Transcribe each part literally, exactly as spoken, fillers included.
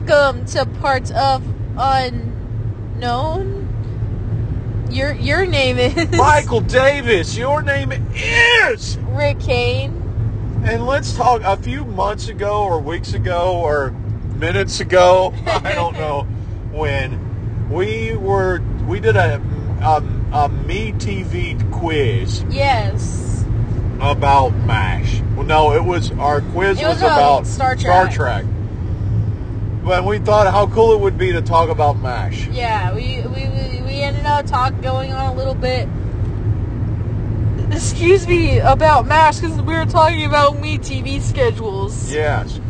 welcome to Parts of Unknown. Your your name is Michael Davis. Your name is Rick Kane. And let's talk. A few months ago, or weeks ago, or minutes ago, I don't know when, we were we did a a, a Me T V quiz. Yes. About MASH. Well, no, it was our quiz it was, was about Star Trek. Star Trek. But we thought how cool it would be to talk about MASH. Yeah, we we we ended up talk going on a little bit. Excuse me about MASH because we were talking about Me T V schedules. Yes.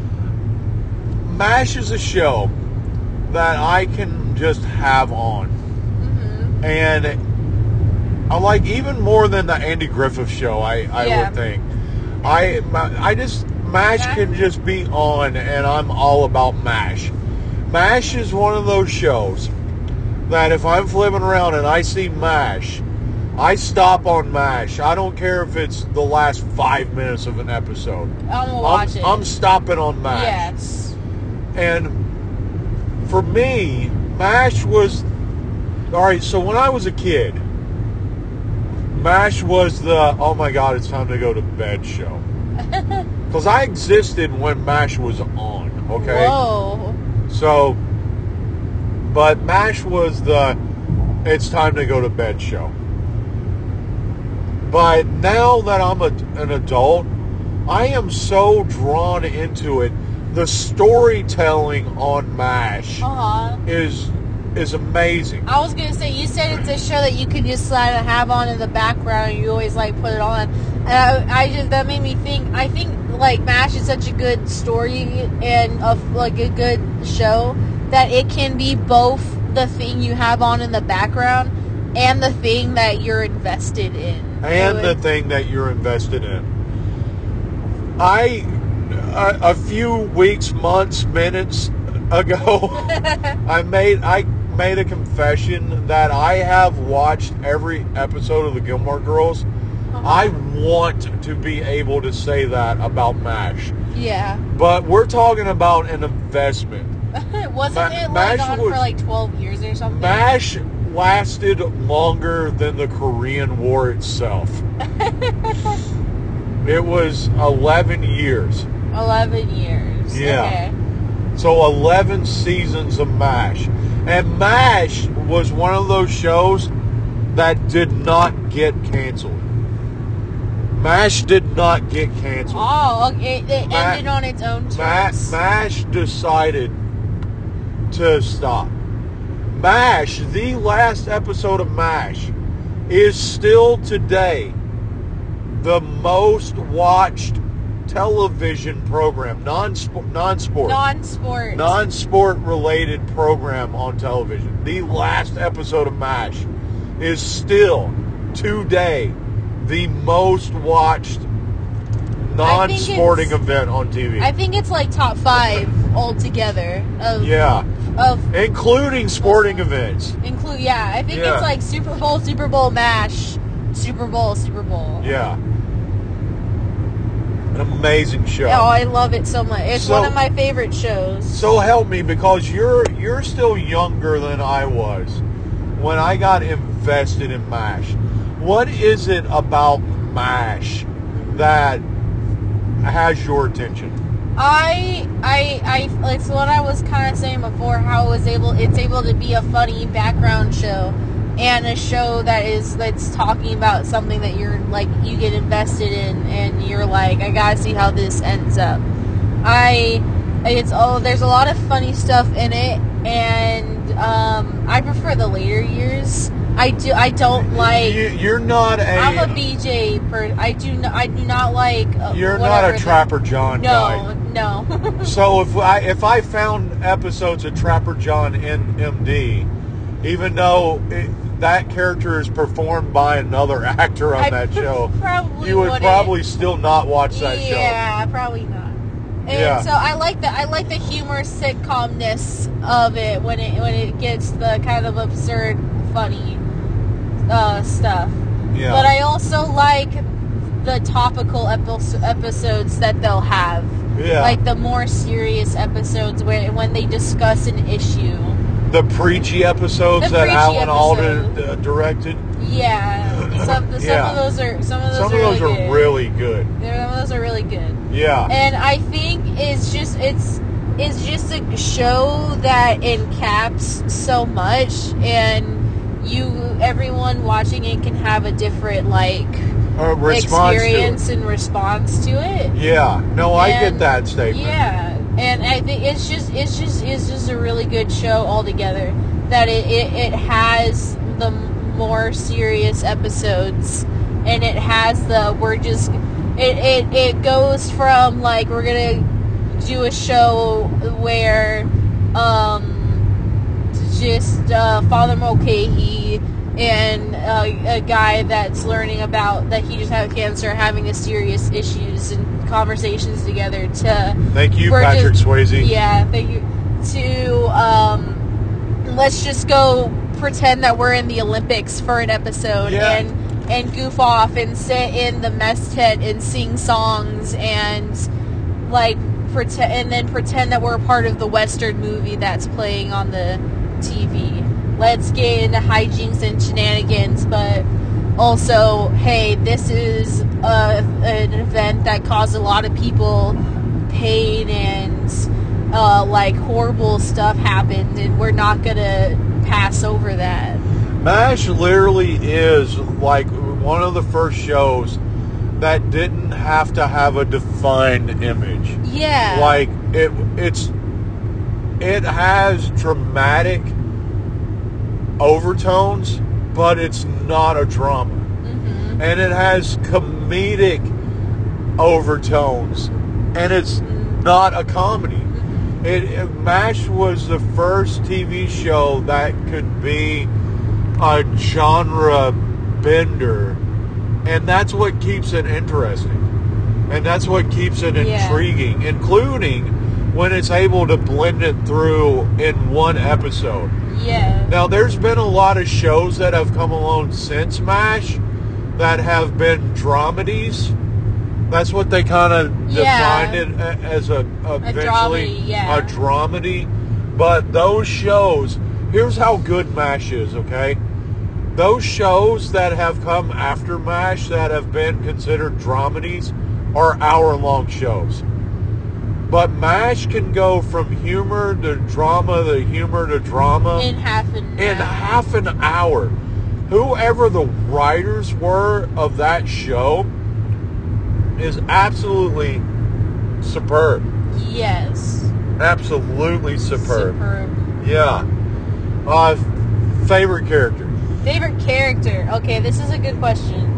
MASH is a show that I can just have on, mm-hmm. and I like even more than the Andy Griffith Show. I, I yeah. would think. I I just MASH can just be on, and I'm all about MASH. MASH is one of those shows that if I'm flipping around and I see MASH, I stop on MASH. I don't care if it's the last five minutes of an episode. I'm gonna watch I'm, it. I'm stopping on MASH. Yes. And for me, MASH was all right. So when I was a kid, MASH was the oh my god, it's time to go to bed show. Because I existed when MASH was on. Okay. Whoa. So, but MASH was the it's time to go to bed show. But now that I'm a, an adult, I am so drawn into it. The storytelling on MASH uh-huh. is is amazing. I was gonna say, you said it's a show that you could just kind of have on in the background, and you always like put it on. And I, I just that made me think. I think like MASH is such a good story and of like a good show that it can be both the thing you have on in the background and the thing that you're invested in. And the thing that you're invested in. I, a, a few weeks, months, minutes ago, I made I made a confession that I have watched every episode of the Gilmore Girls. Uh-huh. I want to be able to say that about MASH. Yeah. But we're talking about an investment. Wasn't Ma- it like MASH on was, for like twelve years or something? MASH lasted longer than the Korean War itself. It was eleven years. eleven years. Yeah. Okay. So eleven seasons of MASH. And MASH was one of those shows that did not get canceled. MASH did not get canceled. Oh, okay. It Ma- ended on its own terms. Ma- MASH decided to stop. MASH, the last episode of MASH, is still today the most watched television program, non-sport, non-sport, non-sport, non-sport related program on television. The last episode of MASH is still today the most watched non-sporting event on T V. I think it's like top five altogether. Of, yeah. Of including sporting uh, events. Include yeah, I think yeah. it's like Super Bowl, Super Bowl MASH, Super Bowl, Super Bowl. Yeah. An amazing show. Oh, I love it so much. It's so, one of my favorite shows. So help me, because you're you're still younger than I was when I got invested in MASH. What is it about MASH that has your attention? I, I, I, it's what I was kind of saying before, how it was able, it's able to be a funny background show and a show that is, that's talking about something that you're, like, you get invested in and you're like, I gotta see how this ends up. I, it's, oh, there's a lot of funny stuff in it, and, um, I prefer the later years. I do. I don't like. You, you're not a. I'm a B J person. I do. Not, I do not like. Uh, you're not a Trapper John no, guy. No. No. So if I if I found episodes of Trapper John in M D, even though it, that character is performed by another actor on I that show, probably you would wouldn't. probably still not watch that yeah, show. Yeah, probably not. And yeah. so I like the I like the humor sitcomness of it when it when it gets the kind of absurd, funny uh, stuff. Yeah. But I also like the topical epi- episodes that they'll have. Yeah. Like the more serious episodes where when they discuss an issue. The preachy episodes The that preachy Alan Alda episodes. uh, directed. Yeah, some some Yeah. of those are some of those Some are of those really are good. really good. They're- Some of those are really good. Yeah. And I think it's just it's it's just a show that encaps so much, and you everyone watching it can have a different like Uh, response experience to it. and response to it. Yeah. No, I And, get that statement. Yeah, and I think it's just it's just it's just a really good show altogether. That it, it, it has the more serious episodes, and it has the we're just it, it, it goes from like we're gonna do a show where um just uh, Father Mulcahy and uh, a guy that's learning about that he just had cancer, having a serious issues and conversations together. To Thank you, we're Patrick just- Swayze. Yeah, thank you. To um, let's just go pretend that we're in the Olympics for an episode Yeah. and and goof off and sit in the mess tent and sing songs and like pretend and then pretend that we're a part of the Western movie that's playing on the T V. Let's get into hijinks and shenanigans, but also, hey, this is a, an event that caused a lot of people pain and uh, like horrible stuff happened, and we're not gonna pass over that. MASH literally is like one of the first shows that didn't have to have a defined image. Yeah. Like it, it's it has dramatic overtones, but it's not a drama, Mm-hmm. and it has comedic overtones, and it's not a comedy. It, it MASH was the first T V show that could be a genre bender, and that's what keeps it interesting, and that's what keeps it Yeah. intriguing, including when it's able to blend it through in one episode. Yeah. Now, there's been a lot of shows that have come along since MASH that have been dramedies. That's what they kind of Yeah. defined it a- as a, eventually dramedy, yeah. a dramedy. But those shows, here's how good MASH is, okay? Those shows that have come after MASH that have been considered dramedies are hour-long shows. But MASH can go from humor to drama to humor to drama In half an in hour. half an hour. Whoever the writers were of that show is absolutely superb. Yes. Absolutely superb. Superb. Yeah. Uh, favorite character? Favorite character? Okay, this is a good question.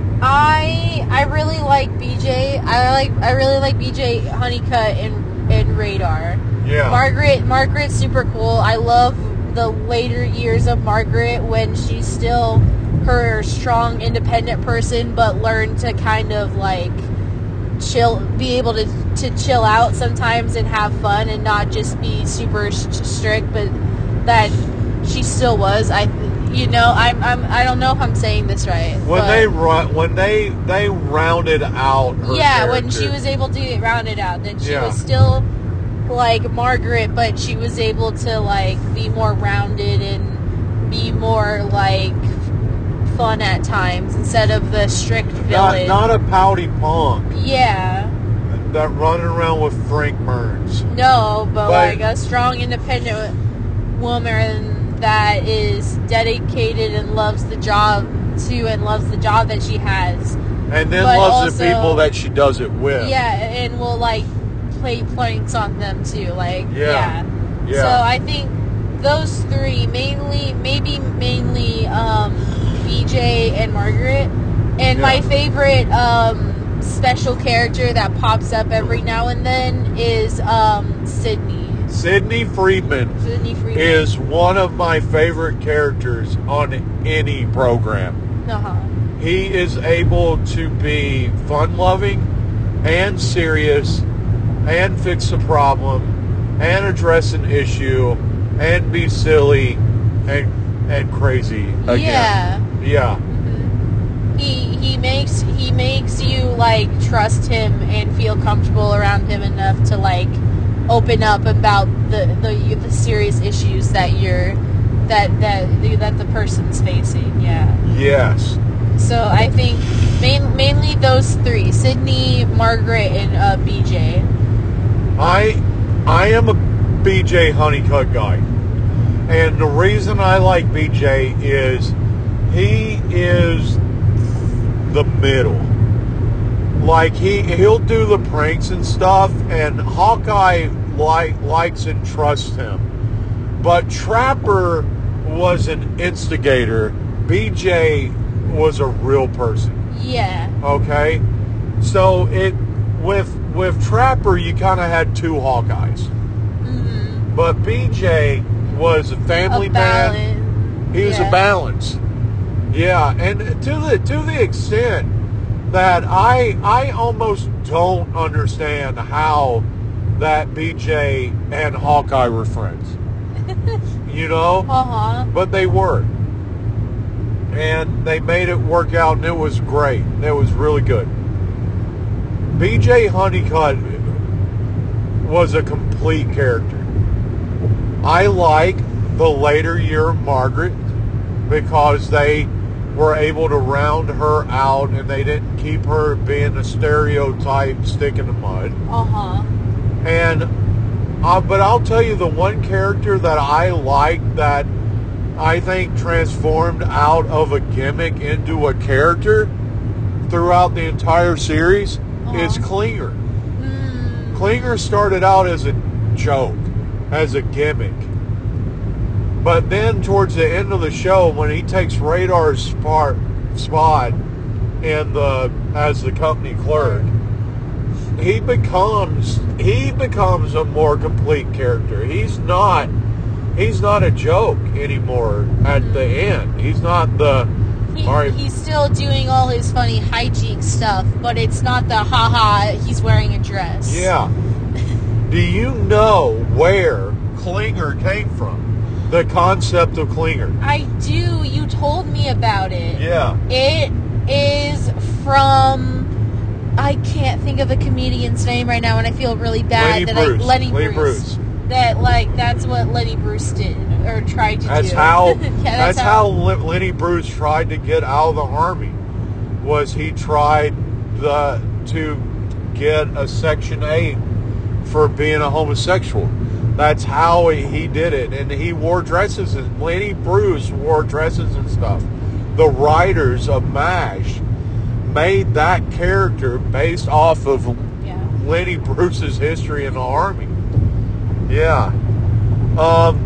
I I really like B J. I like I really like B J Honeycutt and and Radar. Yeah. Margaret Margaret's super cool. I love the later years of Margaret when she's still her strong, independent person, but learned to kind of like chill, be able to to chill out sometimes and have fun and not just be super st- strict, but that she still was. I, you know, I'm I'm I don't know if I'm saying this right. When but- they run, when they they rounded out her yeah, when character. she was able to get rounded out, that she Yeah. was still like Margaret, but she was able to like be more rounded and be more like fun at times instead of the strict not, villain. not a pouty punk yeah, that running around with Frank Burns. no, but, But- like a strong, independent woman that is dedicated and loves the job too, and loves the job that she has. And then But loves the also- people that she does it with. Yeah, and will like play pranks on them too. Like Yeah. yeah. Yeah. So I think those three mainly, maybe mainly um, B J and Margaret. And my Yeah. favorite um, special character that pops up every now and then is um, Sydney. Sidney Freedman Sydney Freeman. is one of my favorite characters on any program. Uh-huh. He is able to be fun-loving and serious and fix a problem and address an issue and be silly and and crazy again. Yeah. Yeah. He he makes he makes you like trust him and feel comfortable around him enough to like open up about the the, the serious issues that you're that that that the person's facing. Yeah. Yes. So I think main, mainly those three: Sydney, Margaret, and uh, B J. I I am a B J Honeycutt guy, and the reason I like B J is he is the middle. Like he he'll do the pranks and stuff, and Hawkeye like likes and trusts him. But Trapper was an instigator. B J was a real person. Yeah. Okay. So it with with Trapper you kind of had two Hawkeyes. Mm-hmm. But B J was a family a man. He was yeah. a balance. Yeah, and to the to the extent that I I almost don't understand how that B J and Hawkeye were friends. You know? Uh-huh. But they were. And they made it work out, and it was great. It was really good. B J Honeycutt was a complete character. I like the later year of Margaret because they were able to round her out and they didn't keep her being a stereotype stick in the mud. Uh-huh. And, uh, but I'll tell you the one character that I liked that I think transformed out of a gimmick into a character throughout the entire series uh-huh. is Klinger. Mm. Klinger started out as a joke, as a gimmick. But then towards the end of the show, when he takes Radar's spot, spot in the as the company clerk, he becomes he becomes a more complete character. He's not he's not a joke anymore at mm-hmm. the end. He's not the he, all right. He's still doing all his funny hygiene stuff, but it's not the haha he's wearing a dress. Yeah. Do you know where Klinger came from? The concept of Klinger. I do. You told me about it. Yeah. It is from... I can't think of the comedian's name right now, and I feel really bad. Lenny that Bruce. I, Lenny, Lenny Bruce. Bruce. That, like, that's what Lenny Bruce did, or tried to that's do. How, yeah, that's, that's how... how... Lenny Bruce tried to get out of the Army. Was he tried the, to get a Section eight for being a homosexual. That's how he did it. And he wore dresses. And Lenny Bruce wore dresses and stuff. The writers of MASH made that character based off of yeah. Lenny Bruce's history in the Army. Yeah. Um,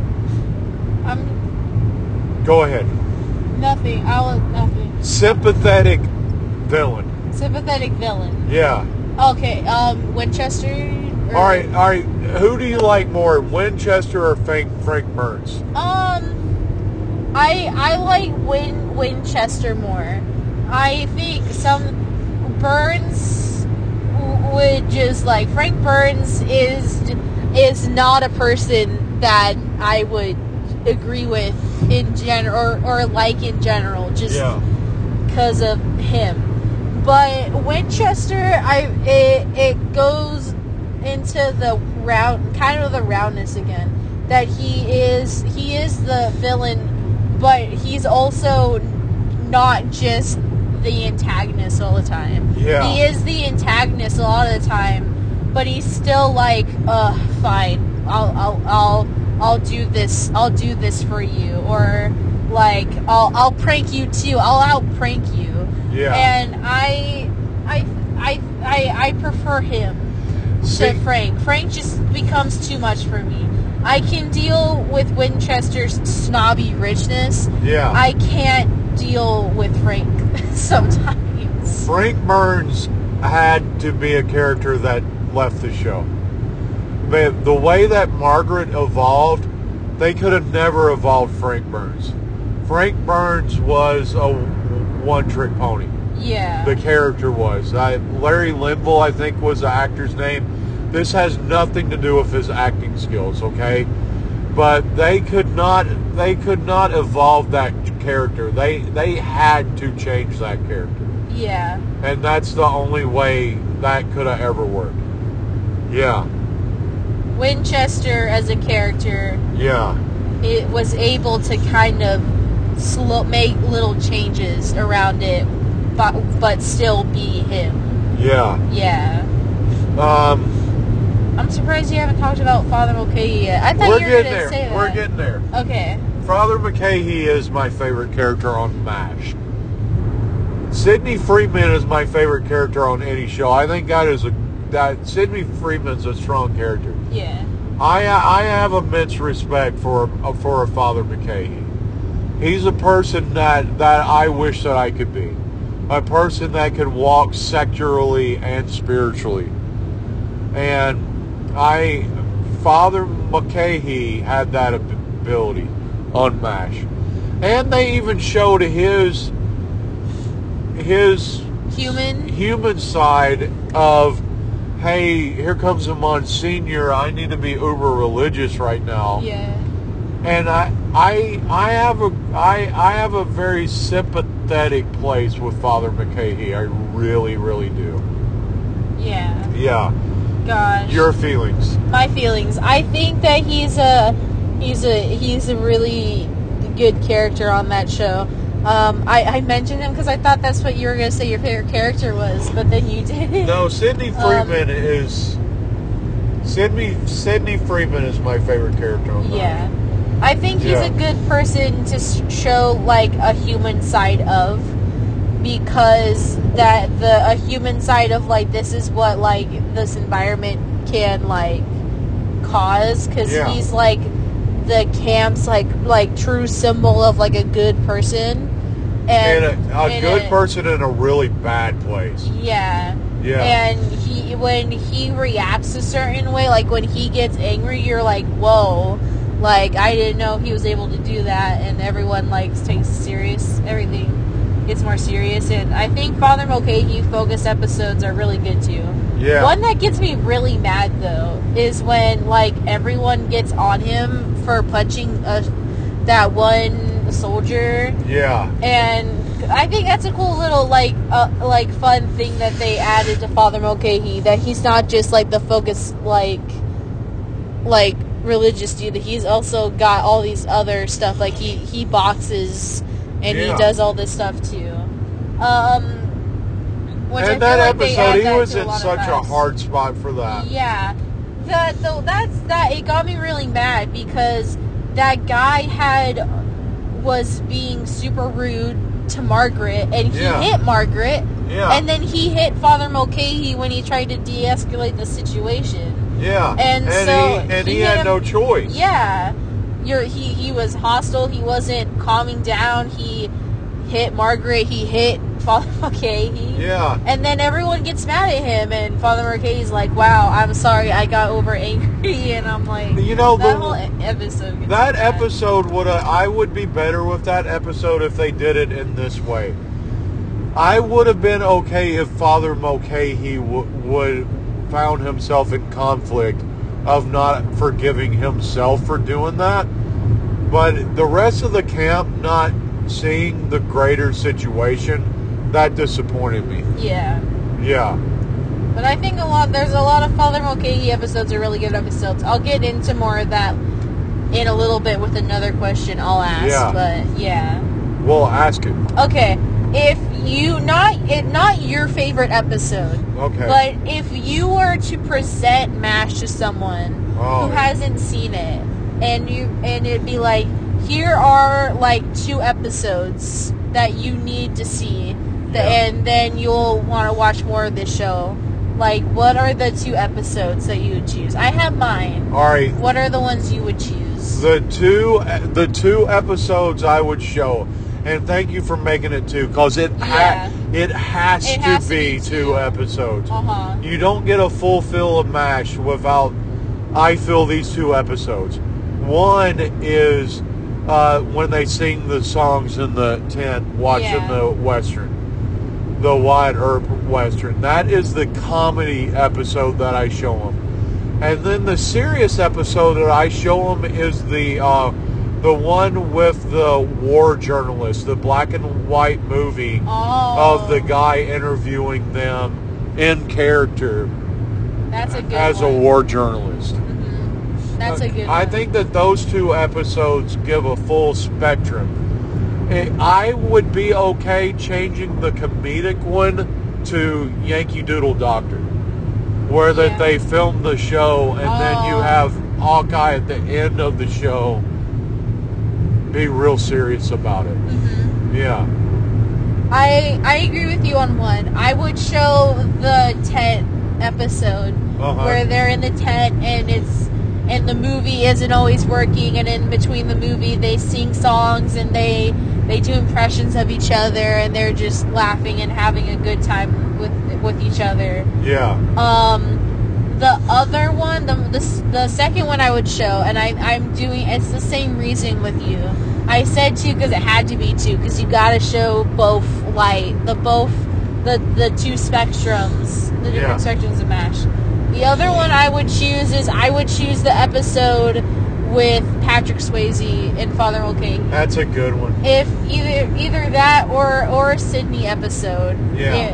um, go ahead. Nothing. I'll... Nothing. Sympathetic villain. Sympathetic villain. Yeah. Okay. Um, Winchester... Or, all right, all right. Who do you like more, Winchester or Frank Frank Burns? Um, I I like Win Winchester more. I think some Burns would just like Frank Burns is is not a person that I would agree with in general or, or like in general, just because yeah. of him. But Winchester, I it it goes into the round, kind of the roundness again. That he is, he is the villain, but he's also not just the antagonist all the time. Yeah. He is the antagonist a lot of the time, but he's still like, uh, fine, I'll, I'll, I'll, I'll do this, I'll do this for you, or like, I'll, I'll prank you too, I'll out prank you. Yeah. And I, I, I, I, I prefer him. See, to Frank. Frank just becomes too much for me. I can deal with Winchester's snobby richness. Yeah. I can't deal with Frank sometimes. Frank Burns had to be a character that left the show. But the way that Margaret evolved, they could have never evolved Frank Burns. Frank Burns was a one-trick pony. Yeah. The character was. I, Larry Linville, I think, was the actor's name. This has nothing to do with his acting skills, okay? But they could not they could not evolve that character. They they had to change that character. Yeah. And that's the only way that could have ever worked. Yeah. Winchester as a character, Yeah. it was able to kind of slow, make little changes around it, but but still be him. Yeah. Yeah. Um, I'm surprised you haven't talked about Father Mulcahy yet. I thought we're you were getting going to there. say that. We're getting there. Okay. Father Mulcahy is my favorite character on MASH. Sidney Freeman is my favorite character on any show. I think that is a that Sidney Freeman's a strong character. Yeah. I I have immense respect for for a Father Mulcahy. He's a person that that I wish that I could be. A person that could walk secularly and spiritually. And I Father Mulcahy had that ability on MASH. And they even showed his his Human. human side of, hey, here comes a Monsignor, I need to be uber religious right now. Yeah. And I I I have a I I have a very sympathetic place with Father Mulcahy. I really, really do. Yeah. Yeah. Gosh. Your feelings. My feelings. I think that he's a he's a he's a really good character on that show. Um, I, I mentioned him because I thought that's what you were going to say your favorite character was, but then you didn't. No, Sidney Freeman um, is Sidney Sidney Freeman is my favorite character on that. Yeah. I think he's Yeah. a good person to show like a human side of, because that the a human side of like this is what like this environment can like cause, because Yeah. he's like the camp's like like true symbol of like a good person, and, And a, a and good a- person in a really bad place. Yeah. Yeah. And he when he reacts a certain way, like when he gets angry, you're like, whoa. Like, I didn't know he was able to do that, and everyone, like, takes it serious. Everything gets more serious, and I think Father Mulcahy focused episodes are really good, too. Yeah. One that gets me really mad, though, is when, like, everyone gets on him for punching a, that one soldier, Yeah. and I think that's a cool little, like, uh, like, fun thing that they added to Father Mulcahy, that he's not just, like, the focus, like, like, religious dude. He's also got all these other stuff, like he he boxes and Yeah. he does all this stuff too. Um, which I And feel that like they add episode, he that was to a in lot of such a times. hard spot for that. Yeah, the the that's that it got me really mad because that guy had was being super rude to Margaret, and he Yeah. hit Margaret, Yeah. and then he hit Father Mulcahy when he tried to de-escalate the situation. Yeah. And so he, and he he hit had him- no choice. Yeah, you're he he was hostile. He wasn't calming down. He hit Margaret. He hit Father Mulcahy. Yeah. And then everyone gets mad at him, and Father Mulcahy's like, "Wow, I'm sorry, I got over angry." And I'm like, You know, that the- whole episode. Gets That me mad. episode would have, I would be better with that episode if they did it in this way. I would have been okay if Father Mulcahy w- would found himself in conflict of not forgiving himself for doing that. But the rest of the camp not seeing the greater situation, that disappointed me. Yeah. Yeah. But I think a lot. There's a lot of Father Mulcahy episodes are really good episodes. I'll get into more of that in a little bit with another question I'll ask. Yeah. But yeah. Well, ask it. Okay, if you not it not your favorite episode, Okay. but if you were to present MASH to someone Oh, who yeah. hasn't seen it, and you and it'd be like, here are like two episodes that you need to see, the, Yeah. and then you'll want to watch more of this show. Like, what are the two episodes that you would choose? I have mine. All right. What are the ones you would choose? The two the two episodes I would show, and thank you for making it two, because it Yeah. ha- it has It to has to be be two two. episodes. Uh huh. You don't get a full fill of MASH without I feel these two episodes. One is uh, when they sing the songs in the tent watching Yeah. the Western, the Wyatt Earp Western. That is the comedy episode that I show them. And then the serious episode that I show them is the uh, The one with the war journalist, the black and white movie oh. of the guy interviewing them in character. That's a good as one. a war journalist. Mm-hmm. That's uh, a good I one. think that those two episodes give a full spectrum. I would be okay changing the comedic one to Yankee Doodle Doctor, where that yeah. they film the show and oh. then you have Hawkeye at the end of the show be real serious about it. Mm-hmm. Yeah. I I agree with you on one. I would show the tent episode uh-huh. where they're in the tent and it's and the movie isn't always working, and in between the movie they sing songs and they they do impressions of each other and they're just laughing and having a good time with with each other. Yeah. Um, the other one, the the, the second one I would show, and I I'm doing it's the same reason with you. I said two because it had to be two because you got to show both light, the both the the two spectrums, the different yeah. spectrums of MASH. The other one I would choose is I would choose the episode with Patrick Swayze and Father Mulcahy. That's a good one. If either either that or or a Sydney episode. Yeah. It,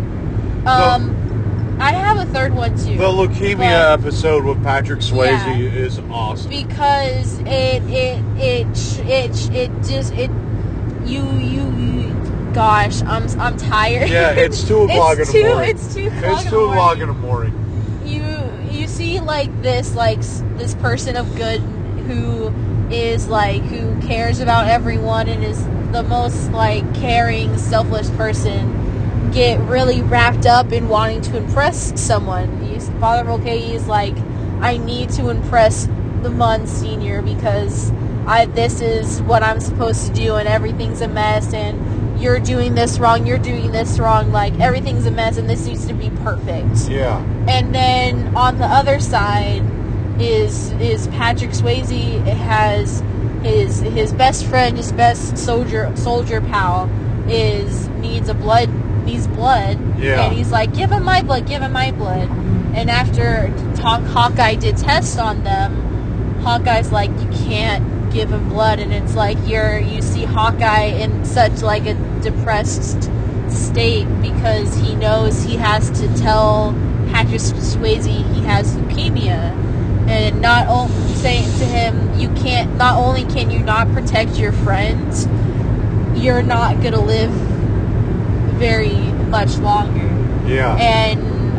um, the, I have a third one too. The leukemia episode with Patrick Swayze yeah, is awesome because it it it it it just it you you. you gosh, I'm I'm tired. Yeah, it's two o'clock in the two, morning. It's two o'clock. It's two o'clock in the morning. You you see like this like this person of good who is like who cares about everyone and is the most like caring, selfless person get really wrapped up in wanting to impress someone. You, Father Mulcahy is like, I need to impress the Monsignor because I this is what I'm supposed to do and everything's a mess and you're doing this wrong, you're doing this wrong, like everything's a mess and this needs to be perfect. Yeah. And then on the other side is is Patrick Swayze has his his best friend, his best soldier soldier pal is needs a blood needs blood. Yeah. And he's like, give him my blood, give him my blood. And after talk, Hawkeye did tests on them, Hawkeye's like, you can't give him blood, and it's like you're you see Hawkeye in such like a depressed state because he knows he has to tell Patrick Swayze he has leukemia, and not only saying to him you can't not only can you not protect your friends, you're not gonna live very much longer. Yeah. And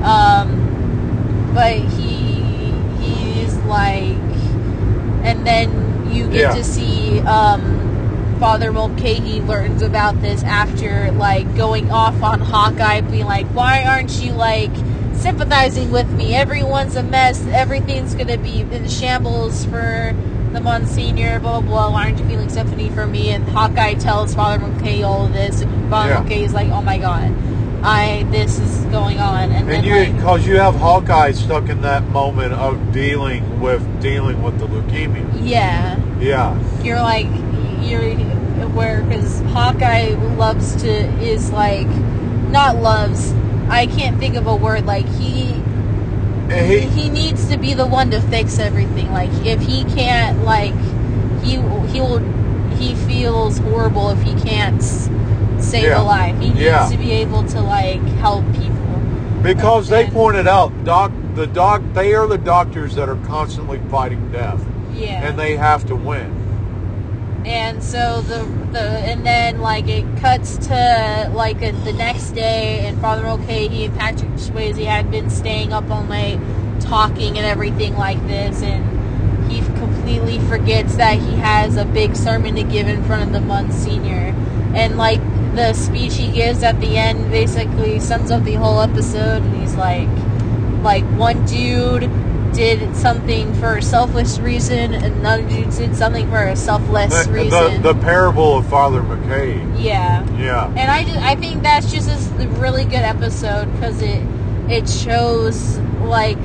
um but he he's like, and then you get yeah. to see um, Father Mulcahy learns about this after like going off on Hawkeye, being like, why aren't you like sympathizing with me? Everyone's a mess. Everything's gonna be in shambles for the Monsignor, blah blah blah. Why aren't you feeling sympathy for me? And Hawkeye tells Father Mulcahy all of this, and Father yeah. Mulcahy's like, oh my god, I this is going on. And, and then you like, because you have Hawkeye stuck in that moment of dealing with dealing with the leukemia. yeah, Yeah. you're like you're where because Hawkeye loves to is like not loves. I can't think of a word like he. He, he needs to be the one to fix everything. Like if he can't, like he he will he feels horrible if he can't save yeah. a life. He needs yeah. to be able to like help people. Because and, they pointed out, doc the doc they are the doctors that are constantly fighting death. Yeah. And they have to win. And so the the and then like it cuts to like a, the next day, and Father Mulcahy and Patrick Swayze had been staying up all night talking and everything like this, and he completely forgets that he has a big sermon to give in front of the Monsignor, and like the speech he gives at the end basically sums up the whole episode, and he's like, like one dude did something for a selfish reason, and another dude did something for a selfless the, reason. The, the parable of Father Mulcahy. Yeah. Yeah. And I, just, I think that's just a really good episode because it it shows like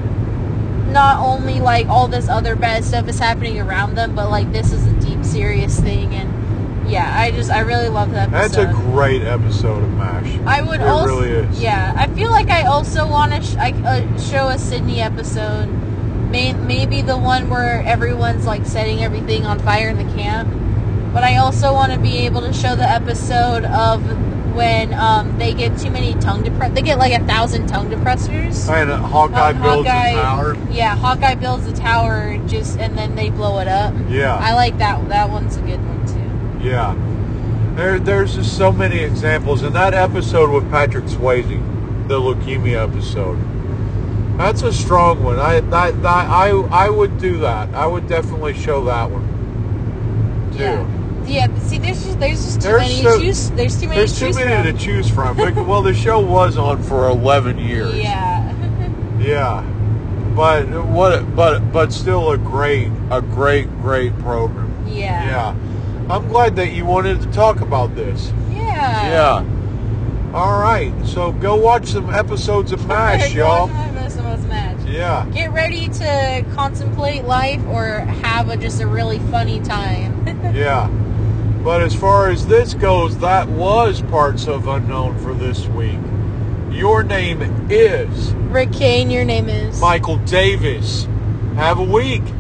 not only like all this other bad stuff is happening around them, but like this is a deep, serious thing. And yeah, I just I really love that episode. That's a great episode of MASH. I would it also, really is. Yeah, I feel like I also want to sh- I, uh, show a Sydney episode may, maybe the one where everyone's like setting everything on fire in the camp. But I also want to be able to show the episode of when um, they get too many tongue depressors. They get like a thousand tongue depressors. And uh, Hawkeye Um, builds Hawkeye- a tower. Yeah, Hawkeye builds a tower just and then they blow it up. Yeah. I like that. That one's a good one too. Yeah. There, there's just so many examples. And that episode with Patrick Swayze, the leukemia episode, that's a strong one. I, that, that, I, I would do that. I would definitely show that one, too. Yeah. Yeah, see, there's just there's just too There's many so- to choose. There's too many. There's to too choose many from. to choose from. But- well, the show was on for eleven years. Yeah. Yeah. But what? But but still a great, a great, great program. Yeah. Yeah. I'm glad that you wanted to talk about this. Yeah. Yeah. All right. So go watch some episodes of MASH, y'all. Match. Yeah. Get ready to contemplate life or have a, just a really funny time. Yeah. But as far as this goes, that was Parts of Unknown for this week. Your name is Rick Kane, your name is Michael Davis. Have a week.